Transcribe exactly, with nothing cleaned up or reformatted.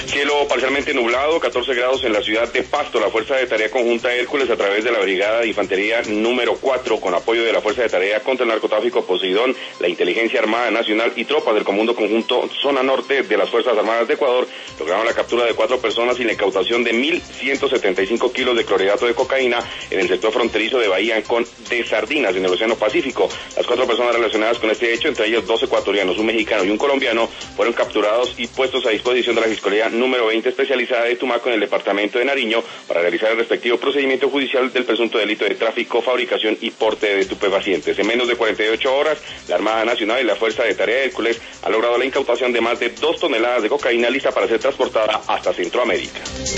Cielo parcialmente nublado, catorce grados en la ciudad de Pasto. La Fuerza de Tarea Conjunta Hércules, a través de la Brigada de Infantería número cuatro, con apoyo de la Fuerza de Tarea contra el Narcotráfico Poseidón, la Inteligencia Armada Nacional y tropas del Comando Conjunto Zona Norte de las Fuerzas Armadas de Ecuador, lograron la captura de cuatro personas y la incautación de mil ciento setenta y cinco kilos de clorhidrato de cocaína en el sector fronterizo de Bahía Ancón de Sardinas, en el Océano Pacífico. Las cuatro personas relacionadas con este hecho, entre ellos dos ecuatorianos, un mexicano y un colombiano, fueron capturados y puestos a disposición de la Fiscalía número veinte especializada de Tumaco en el departamento de Nariño para realizar el respectivo procedimiento judicial del presunto delito de tráfico, fabricación y porte de estupefacientes. En menos de cuarenta y ocho horas, la Armada Nacional y la Fuerza de Tarea Hércules han logrado la incautación de más de dos toneladas de cocaína lista para ser transportada hasta Centroamérica.